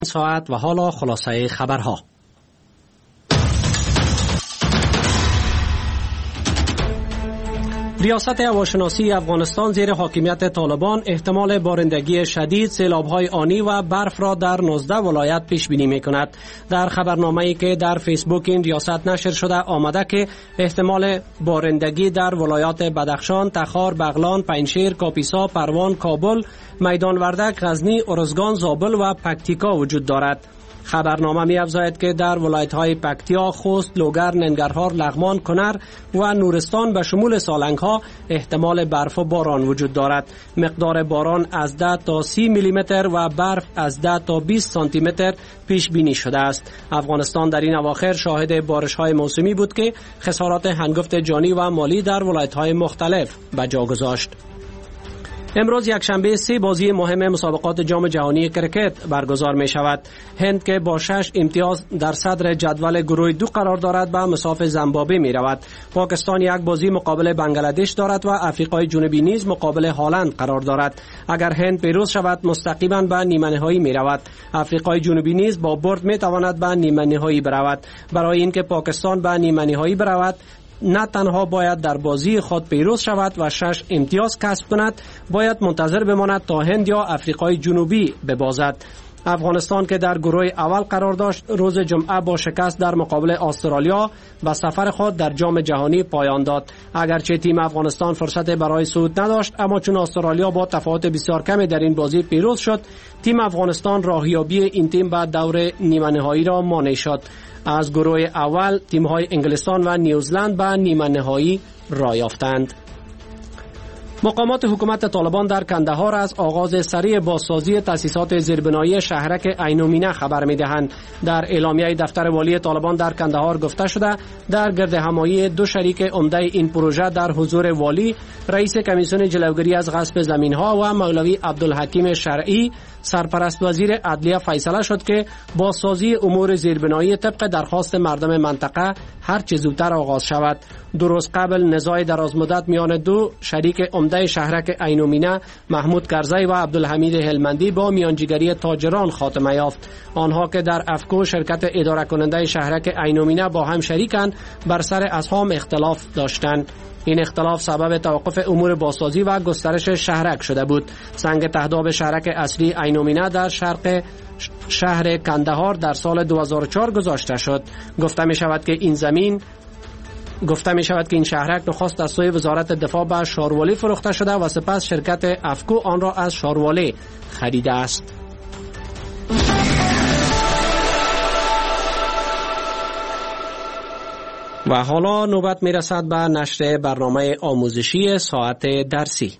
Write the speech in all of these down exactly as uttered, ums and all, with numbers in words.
ساعت و حالا خلاصه خبرها. ریاست هواشناسی افغانستان زیر حاکمیت طالبان احتمال بارندگی شدید، سیلاب‌های آنی و برف را در نوزده ولایت پیش بینی می‌کند. در خبرنامه‌ای که در فیسبوک این ریاست نشر شده آمده که احتمال بارندگی در ولایات بدخشان، تخار، بغلان، پنجشیر، کاپیسا، پروان، کابل، میدان وردک، غزنی، ارزگان، زابل و پکتیکا وجود دارد. خبرنامه می افزاید که در ولایت‌های پکتیا، خوست، لوگر، ننگرهار، لغمان، کنر و نورستان به شمول سالنگ‌ها احتمال برف و باران وجود دارد. مقدار باران از ده تا سی میلی متر و برف از ده تا بیست سانتی متر پیش بینی شده است. افغانستان در این اواخر شاهد بارش‌های موسمی بود که خسارات هنگفت جانی و مالی در ولایت‌های مختلف به جا گذاشت. امروز یک شنبه سه بازی مهم مسابقات جام جهانی کرکت برگزار می شود. هند که با شش امتیاز در صدر جدول گروه دو قرار دارد به مساف زیمبابوه می رود. پاکستان یک بازی مقابل بنگلادش دارد و افریقای جنوبی نیز مقابل هلند قرار دارد. اگر هند پیروز شود مستقیما به نیمه نهایی می رود. افریقای جنوبی نیز با برد می تواند به نیمه نهایی برود. برای اینکه پاکستان به نیمه نهایی برود نه تنها باید در بازی خود پیروز شود و شش امتیاز کسب کند، باید منتظر بماند تا هند یا افریقای جنوبی ببازد. افغانستان که در گروه اول قرار داشت روز جمعه با شکست در مقابل استرالیا و سفر خود در جام جهانی پایان داد. اگرچه تیم افغانستان فرصت برای صعود نداشت، اما چون استرالیا با تفاوت بسیار کمی در این بازی پیروز شد، تیم افغانستان راهیابی این تیم به دور نیمه نهایی را مانع شد. از گروه اول تیم‌های انگلستان و نیوزلند به نیمه نهایی راه یافتند. مقامات حکومت طالبان در کندهار از آغاز سریع بازسازی تأسیسات زیربنایی شهرک عینومینه خبر می‌دهند. در اعلامیه دفتر والی طالبان در کندهار گفته شده در گردهمایی دو شریک عمده این پروژه در حضور والی، رئیس کمیسیون جلوگیری از غصب زمین‌ها و مولوی عبدالحکیم شرعی، سرپرست وزیر عدلیه فیصله شد که بازسازی امور زیربنایی طبق درخواست مردم منطقه هر چه زودتر آغاز شود. دو روز قبل نزاع درازمدت میان دو شریک عمده شهرک عینومینه محمود کرزی و عبدالحمید هلمندی با میانجیگری تاجران خاتمه یافت. آنها که در افکو شرکت اداره کننده شهرک عینومینه با هم شریکند، بر سر اسهام اختلاف داشتند. این اختلاف سبب توقف امور بازسازی و گسترش شهرک شده بود. سنگ تهداب شهرک اصلی عینومینه در شرق شهر کندهار در سال دو هزار و چهار گذاشته شد. گفته می شود که این زمین گفته می شود که این شهرک نخست از سوی وزارت دفاع به شاروالی فروخته شده و سپس شرکت افکو آن را از شاروالی خریده است. و حالا نوبت می رسد به نشر برنامه آموزشی ساعت درسی.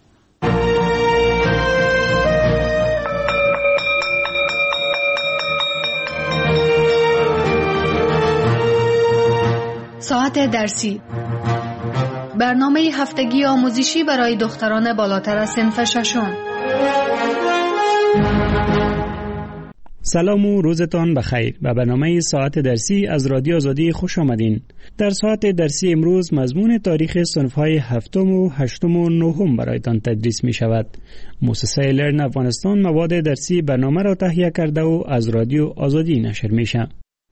ساعت درسی، برنامه هفتگی آموزشی برای دختران بالاتر از صنف ششم. سلام و روزتان بخیر. به برنامه ساعت درسی از رادیو آزادی خوش آمدین. در ساعت درسی امروز مضمون تاریخ صنف‌های هفتم و هشتم و نهم برایتان تدریس می شود. مؤسسه لرن افغانستان مواد درسی برنامه را تهیه کرده و از رادیو آزادی نشر می شود.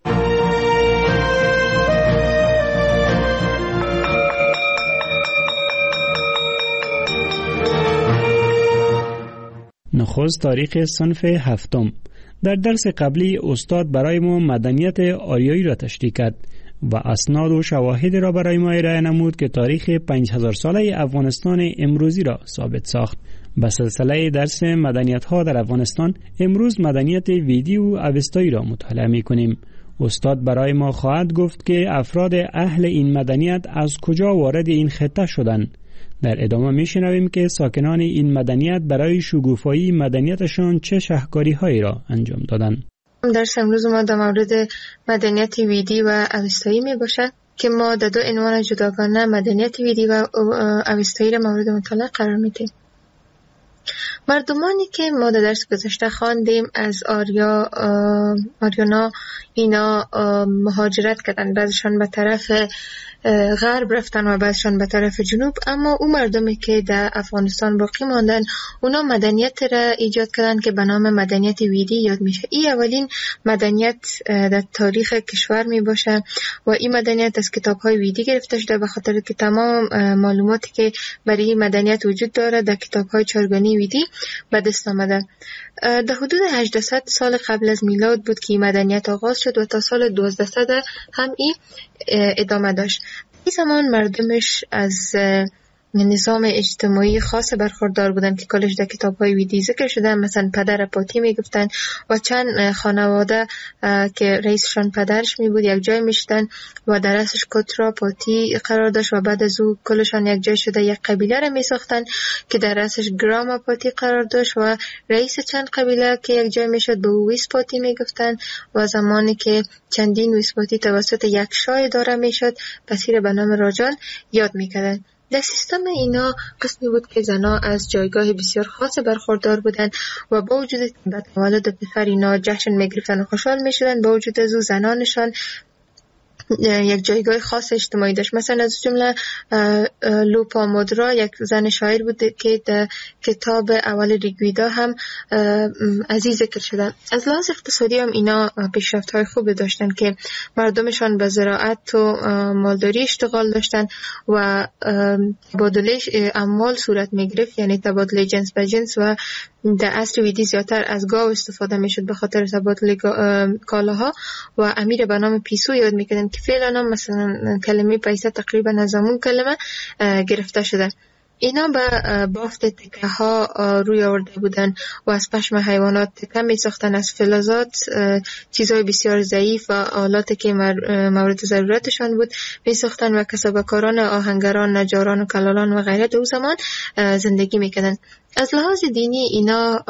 نخست تاریخ صنف هفتم. در درس قبلی استاد برای ما مدنیت آریایی را تشریح کرد و اسناد و شواهد را برای ما ارائه نمود که تاریخ پنج هزار ساله افغانستان امروزی را ثابت ساخت. به سلسله درس مدنیت ها در افغانستان امروز مدنیت ویدی و اوستایی را مطالعه می کنیم. استاد برای ما خواهد گفت که افراد اهل این مدنیت از کجا وارد این خطه شدند. در ادامه میشنویم که ساکنان این مدنیت برای شگوفایی مدنیتشان چه شهکاری‌هایی را انجام دادند. درس امروز ما در مورد مدنیت ویدی و اوستایی می باشد که ما در دو عنوان جداگانه مدنیت ویدی و اوستایی را مورد مطالعه قرار میدیم. مردمانی که ما در درس گذشته خواندیم از آریا آریانا اینا مهاجرت کردند، بعضشان به طرف غرب رفتن و بعدشان به طرف جنوب. اما اون مردمی که در افغانستان باقی ماندن اونا مدنیت را ایجاد کردن که به نام مدنیت ویدی یاد میشه. این اولین مدنیت در تاریخ کشور می باشه و این مدنیت از کتاب های ویدی گرفته شده، به خاطر که تمام معلوماتی که برای این مدنیت وجود داره در کتاب های چارگانی ویدی به دست آمده. در حدود هجده سال قبل از میلاد بود که این مدنیت آغاز شد و تا سال دوازده هم این ادامه داشت. این زمان مردمش از نظام اجتماعی خاص برخوردار بودن که کلش در کتاب‌های ویدی ذکر شده. مثلا پدر پاتی میگفتن و چند خانواده که رئیسشان پدرش می بود یک جای میشدن و در اساس کترا پاتی قرار داشت و بعد از او کلشان یک جای شده یک قبیله را می ساختن که در اساس گراما پاتی قرار داشت و رئیس چند قبیله که یک جای میشد به او ویس پاتی میگفتن و زمانی که چندین ویس پاتی توسط یک شاه اداره میشد پسیر به نام راجان یاد میکردن. در سیستم اینا قسمی بود که زنها از جایگاه بسیار خاص برخوردار بودند و با وجود به تولد پسر اینا جشن میگرفتن و خوشحال میشدن، با وجود از او زنانشان یک جایگاه خاص اجتماعی داشت. مثلا از جمله لوپامودرا یک زن شاعر بود که در کتاب اول ریگویدا هم از این ذکر شده. از لحاظ اقتصادی هم اینا پیشرفت‌های خوب داشتن که مردمشان به زراعت و مالداری اشتغال داشتن و تبادله اموال صورت میگرفت، یعنی تبادله جنس به جنس، و در عصر ویدی زیادتر از گاو استفاده میشد به خاطر تبادل کالاها و امیر به نام پیسو یاد میکردن که فعلا هم مثلا کلمه پیسه تقریبا از همون کلمه گرفته شده. اینا به بافت تکه ها روی آورده بودن و از پشم حیوانات تکه می ساختن، از فلزات چیزهای بسیار ضعیف و آلاتی که مورد ضرورتشان بود می ساختن و کسبکاران آهنگران، نجاران و کلالان و غیره در زمان زندگی می کردن. از لحاظ دینی اینا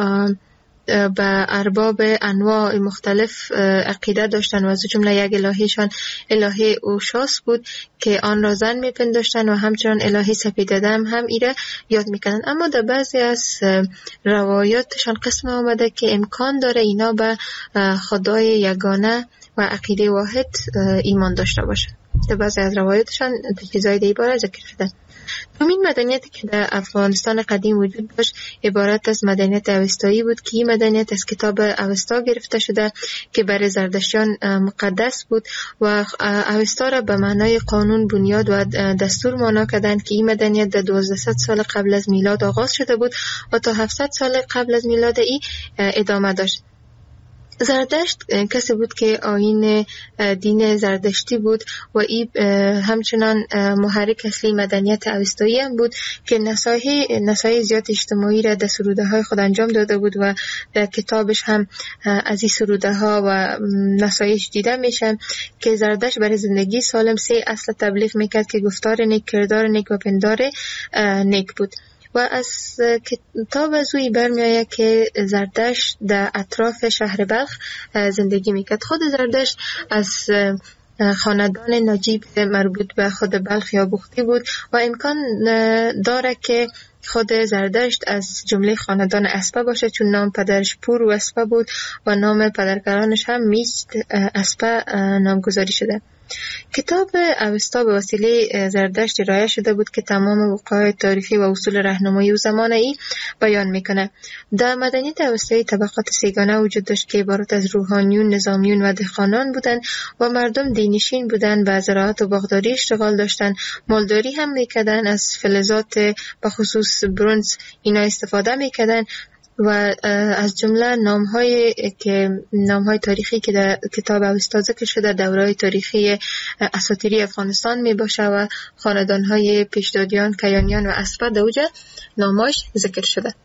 به ارباب انواع مختلف عقیده داشتن و از جمله یک الهیشان الهه اوشاس بود که آن را زن میپنداشتن و همچنان الهه سپیددم هم ایره یاد میکنن. اما در بعضی از روایاتشان قسم آمده که امکان داره اینا به خدای یگانه و عقیده واحد ایمان داشته باشه. در بعضی از روایاتشان چیزای دیگه باره ذکر شده. دومین مدنیتی که در افغانستان قدیم وجود داشت عبارت از مدنیت اوستایی بود که این مدنیت از کتاب اوستا گرفته شده که برای زردشتیان مقدس بود و اوستا را به معنای قانون، بنیاد و دستور معنا کردند که این مدنیت در دوازده سال قبل از میلاد آغاز شده بود و تا هفتصد سال قبل از میلاد ای ادامه داشت. زردشت کسی بود که آیین دین زردشتی بود و این همچنان محرک اصلی مدنیت اوستایی هم بود که نصایح نصایح زیاد اجتماعی را در سروده های خود انجام داده بود و در کتابش هم از این سروده ها و نصایح دیده میشه که زردشت برای زندگی سالم سه اصل تبلیغ میکرد که گفتار نیک، کردار نیک و پندار نیک بود. و از کتاب از اوی برمی آید که زردشت در اطراف شهر بلخ زندگی میکرد. خود زردشت از خاندان نجیب مربوط به خود بلخ یا بختی بود و امکان داره که خود زردشت از جمله خاندان اسپه باشه، چون نام پدرش پور و اسپه بود و نام پدرکلانش هم میست اسپه نامگذاری شده. کتاب اوستا به وسیله زردشت ارائه شده بود که تمام وقایع تاریخی و اصول راهنمایی و زمان ای بیان میکنه. در مدنیت اوستایی طبقات سیگانه وجود داشت که عبارت از روحانیون، نظامیون و دهقانان بودند و مردم دینشین بودند، به زراعت و باغداری اشتغال داشتند، مالداری هم میکردند، از فلزات به خصوص برنز اینا استفاده میکردند و از جمله نام‌های که نام‌های تاریخی که در کتاب اوستا ذکر شده دوره‌های تاریخی اساطیری افغانستان میباشه و خاندان‌های پیشدادیان، کیانیان و اسپه در اوج نام‌هاش ذکر شده.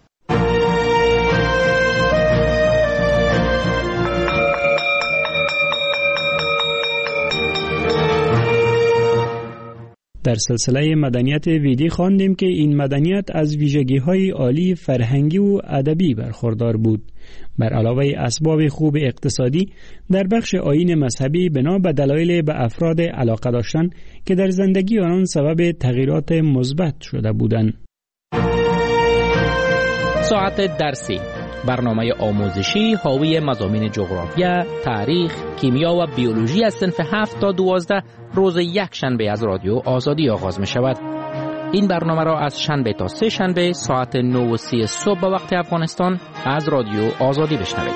در سلسله مدنیت ویدی خواندیم که این مدنیت از ویژگی‌های عالی فرهنگی و ادبی برخوردار بود. بر علاوه اسباب خوب اقتصادی، در بخش آیین مذهبی بنا به دلایل به افراد علاقه داشتن که در زندگی آنان سبب تغییرات مثبت شده بودند. ساعت درسی برنامه آموزشی حاوی مضامین جغرافیا، تاریخ، کیمیا و بیولوژی از صنف هفت تا دوازده روز یک شنبه از رادیو آزادی آغاز می شود. این برنامه را از شنبه تا سه شنبه ساعت نه و سی صبح به وقت افغانستان از رادیو آزادی بشنوید.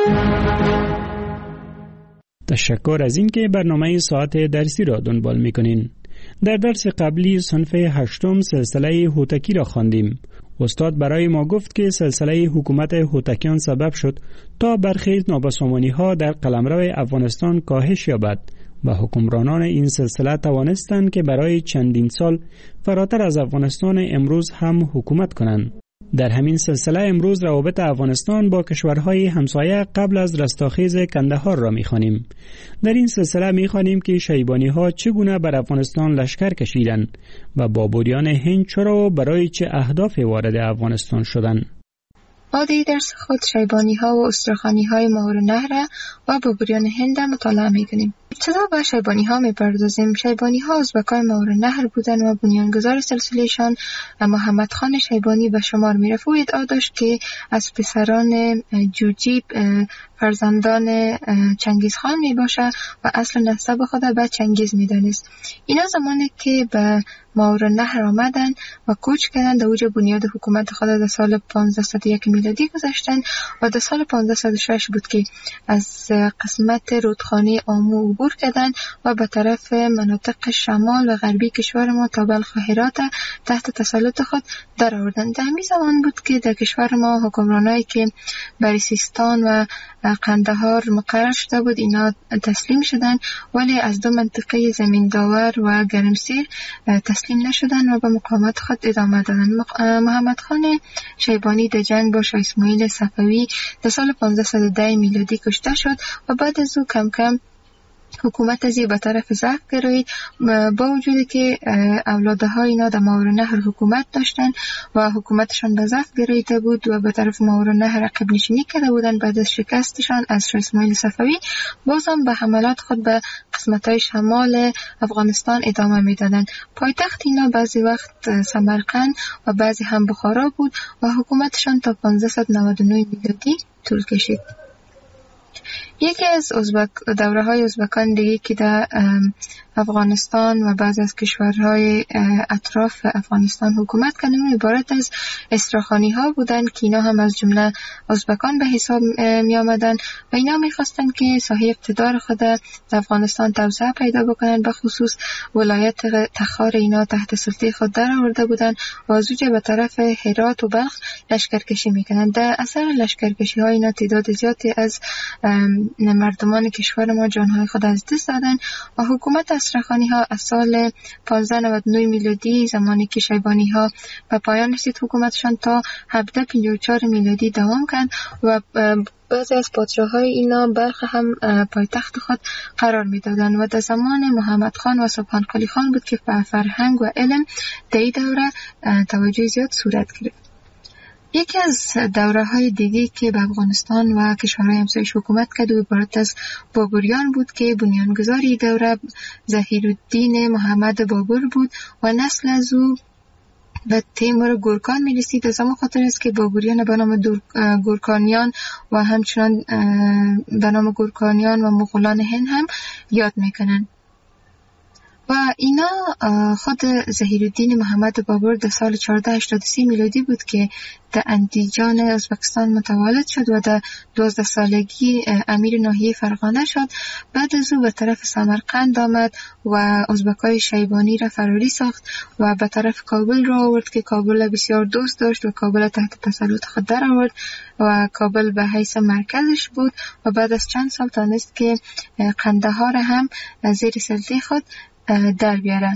تشکر از اینکه برنامه ساعت درسی را دنبال میکنین. در درس قبلی صنف هشتم سلسله هوتکی را خواندیم. استاد برای ما گفت که سلسله حکومت هوتکیان سبب شد تا برخی نابسامانی ها در قلمرو افغانستان کاهش یابد و حکمرانان این سلسله توانستند که برای چندین سال فراتر از افغانستان امروز هم حکومت کنند. در همین سلسله امروز روابط افغانستان با کشورهای همسایه قبل از رستاخیز کندهار را می‌خوانیم. در این سلسله می‌خوانیم که شیبانی‌ها چگونه بر افغانستان لشکر کشیدند و بابریان هند چرا و برای چه اهدافی وارد افغانستان شدند. ما در درس خود شیبانی‌ها و استرخانی‌های ماورالنهر و بابریان هند مطالعه می‌کنیم. ابتدا به شیبانی‌ها می‌پردازیم. شیبانی‌ها ازبکای ماورالنهر بودند و بنیانگذار سلسله‌شان محمد خان شیبانی به شمار می‌رفت. او ادعا داشت که از پسران جوجیب فرزندان چنگیز خان می باشه و اصل نسب خود به چنگیز می دانست. اینا زمانی که به ماورالنهر آمدن و کوچ کردن در اوج بنیاد حکومت خود در سال پانزده صد و یک میلادی گذاشتن و در سال پانزده صد و شش بود که از قسمت رودخانه آمو عبور کردن و به طرف مناطق شمال و غربی کشور ما تا بلخ و هرات تحت تسلط خود در آوردن. در همین زمان بود که در کشور ما حکمرانایی که بر سیستان و قندهار مقرر شده بود اینا تسلیم شدن، ولی از دو منطقه زمین داور و گرمسیر تسلیم نشدن و به مقاومت خود ادامه دادن. محمد خان شیبانی در جنگ با شاه اسماعیل صفوی در سال پانزده صد و ده میلادی کشته شد و بعد از او کم کم حکومت ازی به طرف ضعف گرایید، با وجودی که اولادهای اینا در ماورالنهر حکومت داشتن و حکومتشان به ضعف گراییده بود و به طرف ماورالنهر عقب نشینی کرده بودن. بعد از شکستشان از شاه اسماعیل صفوی بازم به حملات خود به قسمت‌های شمال افغانستان ادامه میدادند. پایتخت اینا بعضی وقت سمرقند و بعضی هم بخارا بود و حکومتشان تا پانزده صد و نود و نه میلادی طول کشید. یکی از ازبک دوره های ازبکان دیگه که در افغانستان و بعض از کشورهای اطراف افغانستان حکومت کردن عبارت از استراخانی ها بودند که اینا هم از جمله ازبکان به حساب می آمدن و اینا می خواستن که ساحه اقتدار خود در افغانستان توسعه پیدا بکنن. به خصوص ولایت تخار اینا تحت سلطه خود در آورده بودن و از اونجا به طرف هرات و بلخ لشکرکشی میکنن. در اثر لشکرکشی ها اینا تعداد زیادی از مردمان کشور ما جانهای خود از دست دادن و حکومت استرخانی ها از سال پانزده صد و نود و نه میلادی زمانی که شیبانی ها به پایان رسید حکومتشان تا هفتصد و پنجاه و چهار میلادی دوام کرد و بعضی از پادشاه‌های اینا بلخ هم پایتخت خود قرار میدادند و در زمان محمد خان و سبحان قلی خان بود که به فرهنگ و علم در این دوره توجه زیاد صورت گرفت. یکی از دوره های دیگه که به افغانستان و کشورهای همسایش حکومت کرد و عبارت از بابریان بود که بنیانگذاری دوره ظهیرالدین محمد بابر بود و نسل از او به تیمور گورکان می رسید. از همون خاطر است که بابریان به نام گورکانیان و همچنان به نام گورکانیان و مغولان هند هم یاد میکنن. و اینا خود ظهیرالدین محمد بابر در سال چهارصد و هشتاد و سه میلادی بود که در اندیجان ازبکستان متولد شد و در دوازده سالگی امیر ناحیه فرغانه شد. بعد از او به طرف سمرقند آمد و ازبکای شیبانی را فراری ساخت و به طرف کابل را آورد که کابل بسیار دوست داشت و کابل تحت تسلط خود در آورد و کابل به حیث مرکزش بود و بعد از چند سال تانست که قندهار هم زیر سلطه خود در بیاره.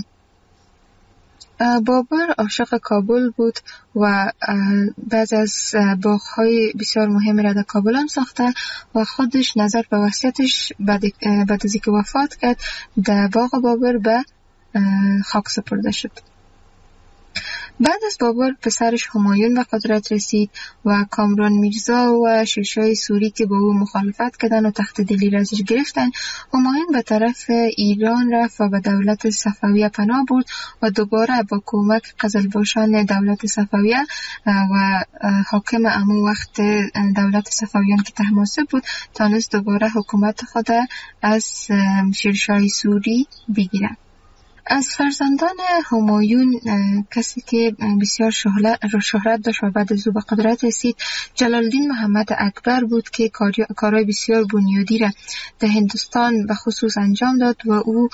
بابر عاشق کابل بود و بعض از باغ‌های بسیار مهم را در کابل هم ساخته و خودش نظر به وصیتش بعد بعد از اینکه وفات کرد در باغ بابر به خاک سپرده شد. بعد از بابر پسرش همایون به قدرت رسید و کامران میرزا و شیرشاه سوری که با او مخالفت کردن و تخت دلی را ازش گرفتن، همایون به طرف ایران رفت و به دولت صفویه پناه برد و دوباره با کمک قزلباشان دولت صفویه و حاکم امو وقت دولت صفویان که طهماسب بود تانست دوباره حکومت خود از شیرشاه سوری بگیرد. از فرزندان همایون کسی که بسیار شهرت داشت و بعد از او به قدرت رسید جلال الدین محمد اکبر بود که کارهای بسیار بنیادی را در هندوستان به خصوص انجام داد و او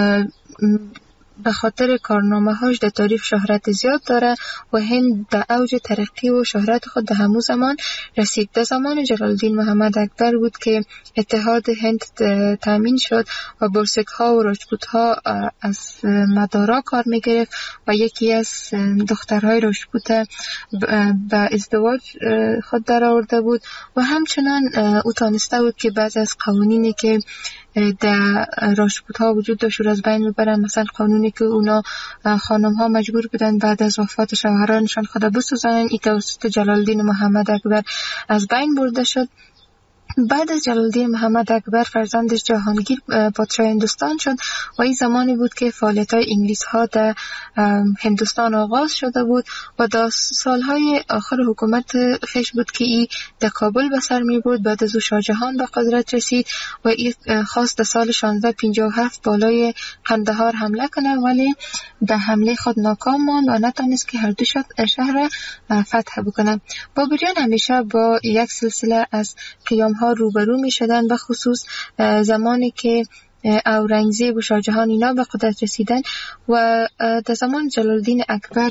به خاطر کارنامه هاش در تاریخ شهرت زیاد داره و هند در اوج ترقی و شهرت خود در همون زمان رسید. در زمان جلال الدین محمد اکبر بود که اتحاد هند تامین شد و برسک ها و راجپوت ها از مدارا کار می گرفت و یکی از دخترهای راجپوت به ازدواج خود در آورده بود و همچنان او تانسته بود که بعضی از قوانینی که در راجپوت ها وجود داشت از بین ببرن، مثلا قانونی که اونا خانم ها مجبور بودن بعد از وفات شوهرانشان خود بسوزنن، این توسط جلال الدین محمد اکبر از بین برده شد. بعد از جلال الدین محمد اکبر فرزندش جهانگیر پادشاه هندوستان شد و این زمانی بود که فعالیت‌های انگلیس ها در هندوستان آغاز شده بود و در سالهای آخر حکومت خیش بود که این در کابل به سر می برد. بعد از او شاه جهان به قدرت رسید و این خواست در سال شانزده پنجاه و هفت بالای قندهار حمله کنه، ولی در حمله خود ناکام ماند و نتونست که هر دو شهر فتح بکنه. بابریان همیشه با یک سلسله از قیام ها روبرو می شدن، به خصوص زمانی که اورنگزیب و شاه جهان اینا به قدرت رسیدن و در زمان جلال الدین اکبر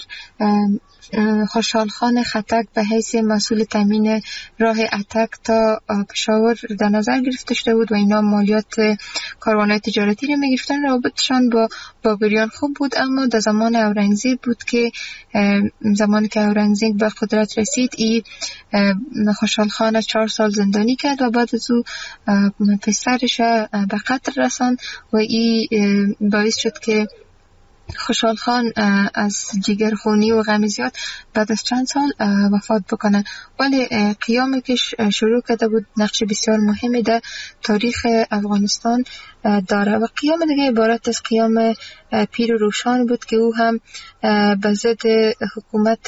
خوشحال خان خټک به حیث مسئول تامین راه اتک تا پشاور در نظر گرفته شده بود و اینا مالیات کاروان‌های تجارتی رو می‌گرفتن. رابطشان با بابریان خوب بود، اما در زمان اورنگزیب بود که زمانی که اورنگزیب به قدرت رسید ای خوشحال خان چهار سال زندانی کرد و بعد از او پسرش به قتل رساند و ای باعث شد که خوشحال خان از جگرخونی و غم زیاد بعد از چند سال وفات بکنه. ولی قیامی که شروع کرده بود نقش بسیار مهمی در تاریخ افغانستان داره و قیام دیگه عبارت از قیام پیر و روشان بود که او هم به ضد حکومت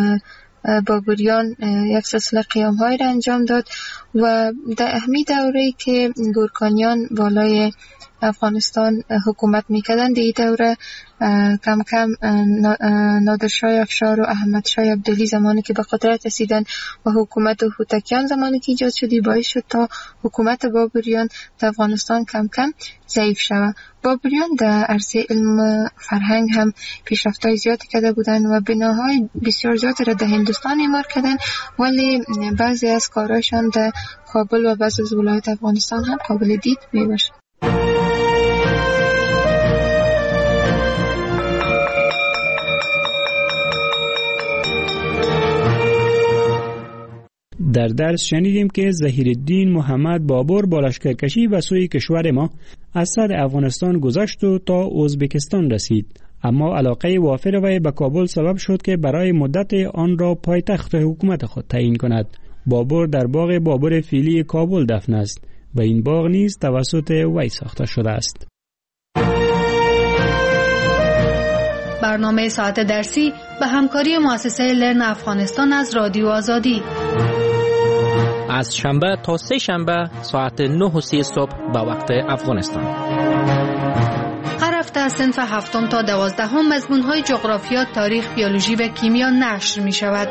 بابریان یک سلسله قیام های را انجام داد و در اهمی دوره‌ای که گورکانیان بالای افغانستان حکومت میکردن در این دوره کم کم نادرشاه افشار و احمد شاه عبدالی زمانی که به قدرت رسیدن و حکومت هوتکیان زمانی که ایجاد شدی باعث شد تا حکومت بابریان در افغانستان کم کم ضعیف شود. بابریان در عرصه علم فرهنگ هم پیشرفت‌های زیادی کرده بودند و بناهای بسیار زیادی را در هندوستان اعمار کردند، ولی بعضی از کارهایشان در کابل و بعضی از ولایت افغانستان هم قابل دید میباشد. در درس شنیدیم که ظهیرالدین محمد بابر با لشکرکشی به سوی کشور ما از صد افغانستان گذشت و تا ازبکستان رسید، اما علاقه وافر وی به کابل سبب شد که برای مدت آن را پایتخت حکومت خود تعیین کند. بابر در باغ بابر فیلی کابل دفن است و این باغ نیز توسط وی ساخته شده است. برنامه ساعت درسی به همکاری مؤسسه لرن افغانستان از رادیو آزادی از شنبه تا سه شنبه ساعت نه و سی صبح به وقت افغانستان. هر هفته از صنف هفتم تا دوازدهم مضمون‌های جغرافیا، تاریخ، بیولوژی و کیمیا نشر می شود.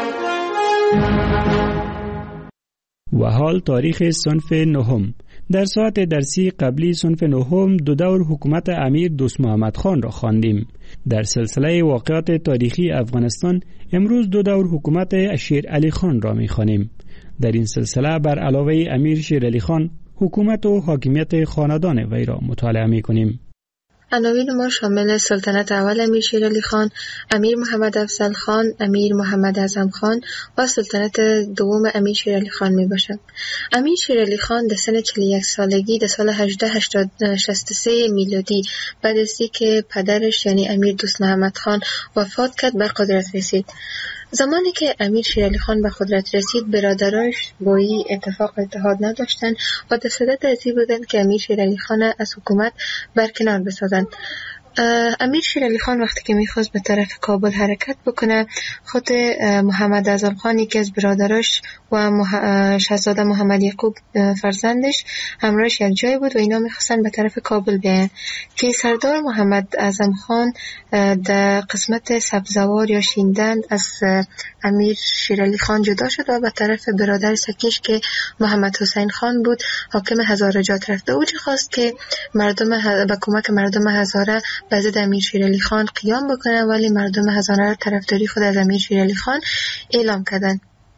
و حال تاریخ صنف نهم. در ساعت درسی قبلی صنف نهم دو دور حکومت امیر دوست محمد خان را خواندیم. در سلسله واقعات تاریخی افغانستان امروز دو دور حکومت شیر علی خان را می خوانیم. در این سلسله بر علاوه امیر شیر علی خان حکومت و حاکمیت خاندان وی را مطالعه می کنیم. عناوین ما شامل سلطنت اول امیر شیر علی خان، امیر محمد افضل خان، امیر محمد اعظم خان و سلطنت دوم امیر شیر علی خان می باشد. امیر شیر علی خان در سن چهل و یک سالگی در سال هزار و هشتصد و شصت و سه میلادی بعد از اینکه پدرش یعنی امیر دوست محمد خان وفات کرد به قدرت رسید. زمانی که امیر شیر علی خان به قدرت رسید، برادراش با این اتفاق اتحاد نداشتند و در صدد از این بودند که امیر شیر علی خان از حکومت برکنار بسازند. امیر شیر علی خان وقتی که میخواست به طرف کابل حرکت بکنه، خود محمد اعظم خان که از برادراش و شاهزاده محمد یعقوب فرزندش همراهش یک جای بود و اینا میخواستن به طرف کابل بیاین که سردار محمد اعظم خان در قسمت سبزوار یا شیندند از امیر شیر علی خان جدا شد و به طرف برادر سکیش که محمد حسین خان بود حاکم هزاره جات رفت. او چه خواست که مردم به کمک مردم هزاره به ضد امیر شیر علی خان قیام بکنه، ولی مردم هزاره طرفداری خود از امیر شیر علی خان اعلام کردند.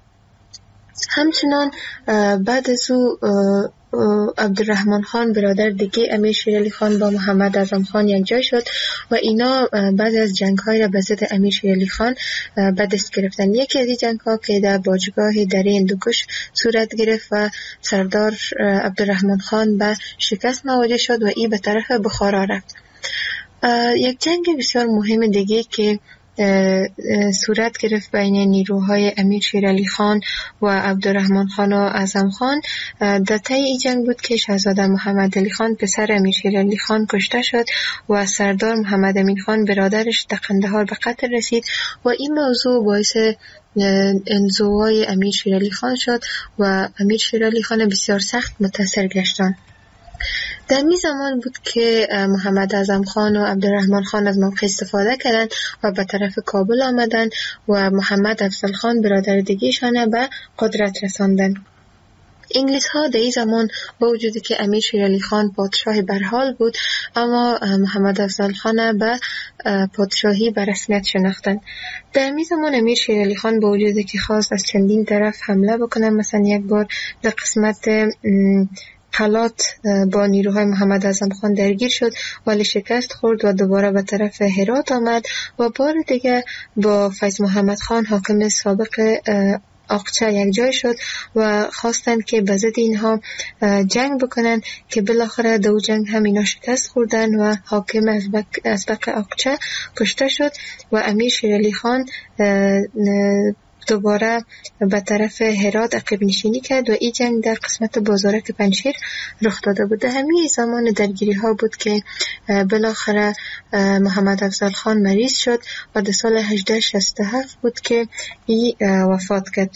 همچنان بعد از او عبدالرحمن خان برادر دیگه امیر شیر علی خان با محمد اعظم خان یک جای شد و اینا بعد از جنگ های را به ضد امیر شیر علی خان به دست گرفتن. یکی از این جنگ ها که در باجگاه دره هندوکش صورت گرفت و سردار عبدالرحمن خان به شکست مواجه شد و این به طرف بخارا رفت. یک جنگ بسیار مهم دیگه که صورت گرفت بین نیروهای امیر شیر علی خان و عبدالرحمن خان و اعظم خان در طی این جنگ بود که شاهزاده محمد علی خان پسر امیر شیر علی خان کشته شد و سردار محمد امین خان برادرش در قندهار به قتل رسید و این موضوع باعث انزوای امیر شیر علی خان شد و امیر شیر علی خان بسیار سخت متاثر گشتند. در می زمان بود که محمد اعظم خان و عبدالرحمن خان از موقع استفاده کردند و به طرف کابل آمدند و محمد افضل خان برادر دیگه‌شان به قدرت رساندند. انگلیس ها در این زمان با وجودی که امیر شیر علی خان پادشاه برحال بود، اما محمد افضل خان به پادشاهی به رسمیت شناختند. در این زمان امیر شیر علی خان با وجودی که خواست از چندین طرف حمله بکنه، مثلا یک بار در قسمت حالات با نیروهای محمد اعظم خان درگیر شد ولی شکست خورد و دوباره به طرف هرات آمد و بار دیگه با فیض محمد خان حاکم سابق آقچه یک جای شد و خواستند که به ضد اینها جنگ بکنن که بالاخره دو جنگ هم اینا شکست خوردن و حاکم ازبق آقچه کشته شد و امیر شیر علی خان دوباره به طرف هرات عقب نشینی کرد و این جنگ در قسمت بازارک پنجشیر رخ داده بود. همین زمان درگیری ها بود که بالاخره محمد افضل خان مریض شد و در سال هزار و هشتصد و شصت و هفت بود که این وفات کرد.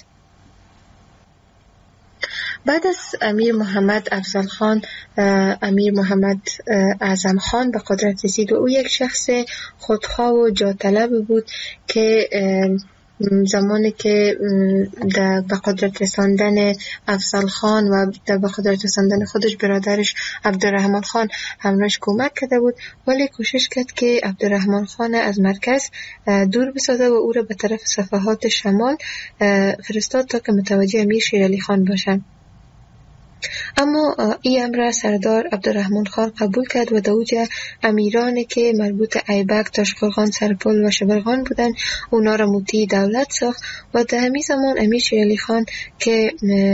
بعد از امیر محمد افضل خان امیر محمد اعظم خان به قدرت رسید و او یک شخص خودخواه و جاطلب بود که زمانی که در به قدرت رساندن افضل خان و در به قدرت رساندن خودش برادرش عبدالرحمن خان همراهش کمک کرده بود، ولی کوشش کرد که عبدالرحمن خان از مرکز دور بسازه و او را به طرف صفحات شمال فرستاد تا که متوجه امیر شیر علی خان باشند. اما این امر سردار عبدالرحمن خان قبول کرد و دوجه امیرانی که مربوط ایبک، تاشقرغان، سرپل و شبرغان بودند اونا را مطیع دولت ساخت و در همین زمان امیر شیر علی خان که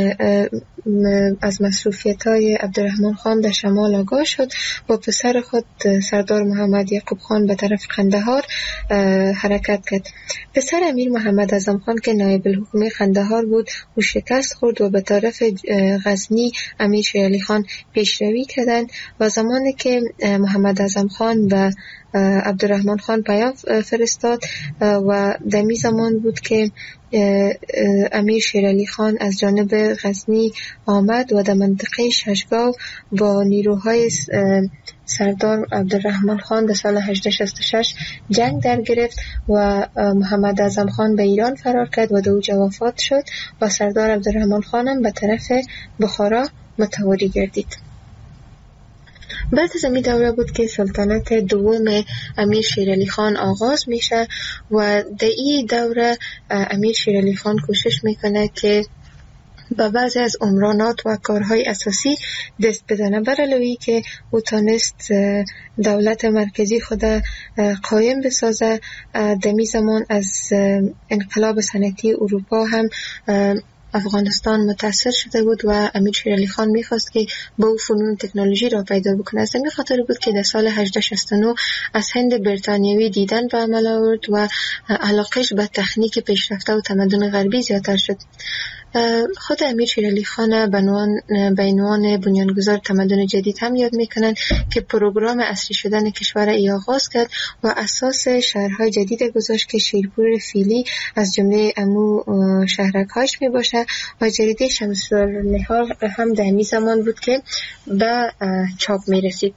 از مصروفیت های عبدالرحمن خان در شمال آگاه شد با پسر خود سردار محمد یعقوب خان به طرف قندهار حرکت کرد. پسر امیر محمد اعظم خان که نایب الحکومه قندهار بود او شکست خورد و به طرف غزنی امیر شیر علی خان پیشروی کردند و زمانی که محمد اعظم خان به عبدالرحمن خان پیام فرستاد و در می زمان بود که امیر شیر علی خان از جانب غزنی آمد و در منطقه ششگاو با نیروهای سردار عبدالرحمن خان در سال هزار و هشتصد و شصت و شش جنگ در گرفت و محمد اعظم خان به ایران فرار کرد و در اوجه وفات شد و سردار عبدالرحمن خانم به طرف بخارا متواری گردید. بعد از این دوره بود که سلطنت دوم امیر شیر علی خان آغاز میشه و در این دوره امیر شیر علی خان کوشش میکنه که به بعضی از عمرانات و کارهای اساسی دست بزنه، بر علاوه که او تانست دولت مرکزی خود قایم بسازه. دمی زمان از انقلاب صنعتی اروپا هم افغانستان متاثر شده بود و امیر شیر علی خان میخواست که با او فنون تکنولوژی را پیدا بکنه. از همین خاطر بود که در سال هجده شصت و نه از هند بریتانیایی دیدن به عمل آورد و علاقش به تکنیک پیشرفته و تمدن غربی زیادتر شد. خود امیر شیر علی خان به عنوان بنیانگذار تمدن جدید هم یاد میکنن که پروگرام عصری شدن کشور ای آغاز کرد و اساس شهرهای جدید گذاشت که شیرپور فیلی از جمله امو شهرک‌هاش می باشه و جریده شمس النهار هم در همین زمان بود که به چاپ می رسید.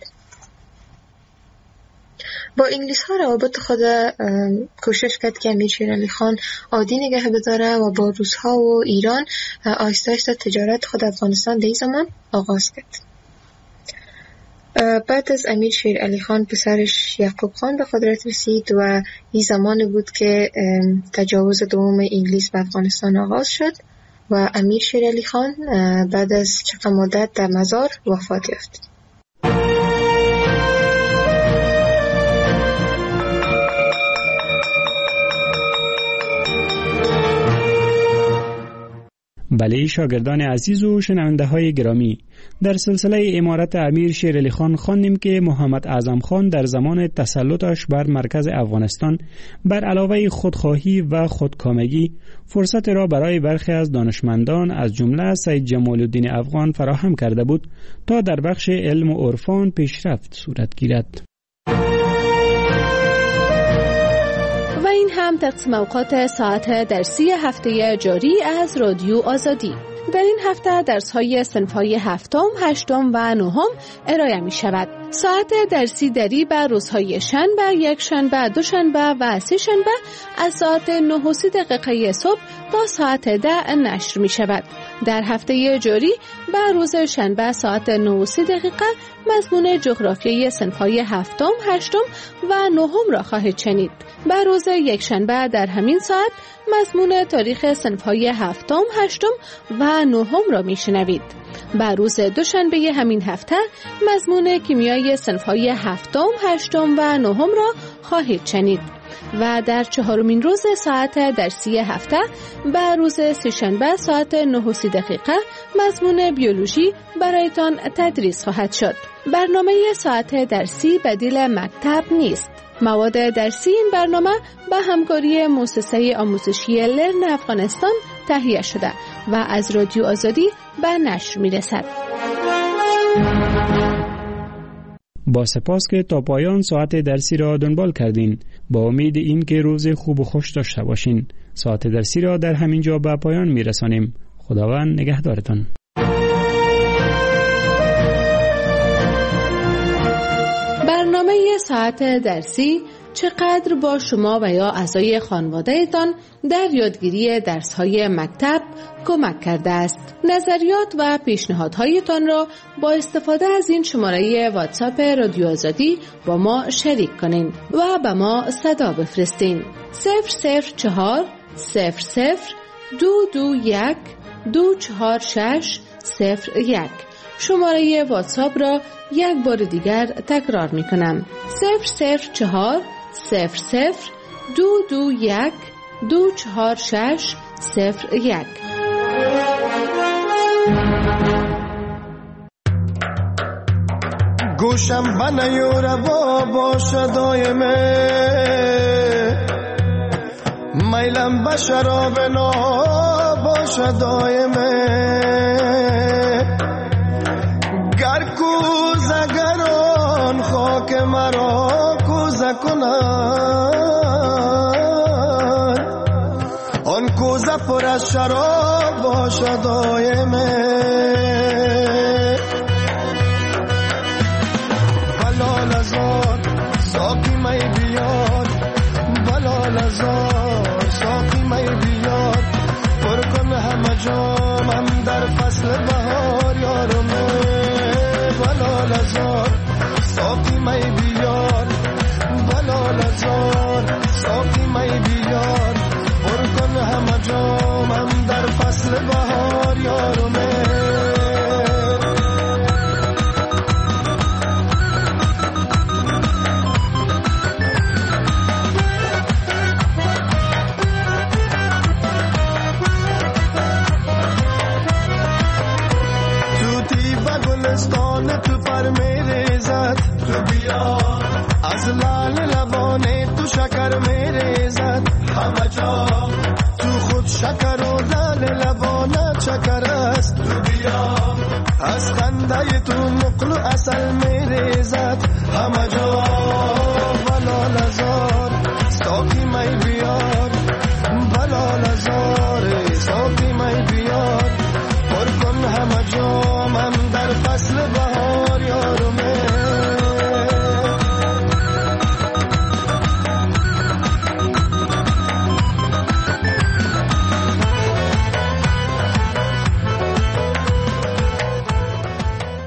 با انگلیس ها روابط خود کوشش کرد که امیر شیر علی خان عادی نگه بداره و با روس ها و ایران آهسته آهسته تجارت خود افغانستان در این زمان آغاز کرد. بعد از امیر شیر علی خان پسرش یعقوب خان به قدرت رسید و این زمان بود که تجاوز دوم انگلیس به افغانستان آغاز شد و امیر شیر علی خان بعد از چند مدت در مزار وفات یافت. بله شاگردان عزیز و شنونده های گرامی، در سلسله امارت امیر شیر علی خان خواندیم که محمد اعظم خان در زمان تسلطش بر مرکز افغانستان بر علاوه خودخواهی و خودکامگی فرصت را برای برخی از دانشمندان از جمله سید جمال الدین افغان فراهم کرده بود تا در بخش علم و عرفان پیشرفت صورت گیرد. و این هم تقسیم اوقات ساعت درسی هفته جاری از رادیو آزادی. در این هفته درس‌های صنف‌های هفتم، هشتم و نهم ارائه می شود. ساعت درسی دری بر روزهای شنبه، یک شنبه، دو شنبه و سه شنبه از ساعت نه و سی دقیقه صبح تا ساعت ده نشر می شود. در هفته جاری بر روز شنبه ساعت نه و سی دقیقه مضمون جغرافیای صنف‌های هفتم، هشتم و نهم را خواهید شنید. بر روز یک شنبه در همین ساعت مضمون تاریخ صنف‌های هفتم، هشتم و نهم را میشنوید. بر روز دوشنبه همین هفته مضمون کیمیای صنف‌های هفتم، هشتم و نهم را خواهید شنید. و در چهارمین روز ساعت درسی هفته بر روز سه‌شنبه ساعت نه و سی دقیقه مضمون بیولوژی برایتان تدریس خواهد شد. برنامه ساعت درسی بدیل مکتب نیست. مواد درسی این برنامه به همکاری مؤسسه آموزشی لرن افغانستان تهیه شده و از رادیو آزادی به نشر می‌رسد. با سپاس که تا پایان ساعت درسی را دنبال کردین. با امید این که روز خوب و خوش داشته باشین. ساعت درسی را در همین جا به پایان می‌رسانیم. خداوند نگهدارتان. برنامه ساعت درسی چقدر با شما و یا اعضای خانواده‌تان در یادگیری درس‌های مکتب کمک کرده است. نظریات و پیشنهادهایتان را با استفاده از این شماره واتساپ رادیو آزادی با ما شریک کنین و به ما صدا بفرستین. صفر صفر چهار صفر صفر دو دو یک دو چهار شش صفر یک. شماره واتساپ را یک بار دیگر تکرار می کنم. صفر صفر چهار صفر صفر دو دو یک دو چهار شش صفر یک. گوشم بنیوره با باشه دایمه، میلم به شراب نا باشه دایمه، گر کوزه گران خاک مرا کوزه کنن، آن کوزه پر از شراب باشه دایمه. بلال ازار ساقی می بیاد، بلال ازار ساقی می بیاد، پر کن همه جامم در فصل بهار یارمه. بلال ازار ساقی می بیاد، بلال ازار ساقی می بیاد، پر کن همه جامم در فصل بهار یارمه. بیا، از لال لبانه تو شکر میریزد همه جا، تو خود شکر و لال لبانه شکر است تو بیا، از خنده تو نقل و اصل میریزد همه جا، ولال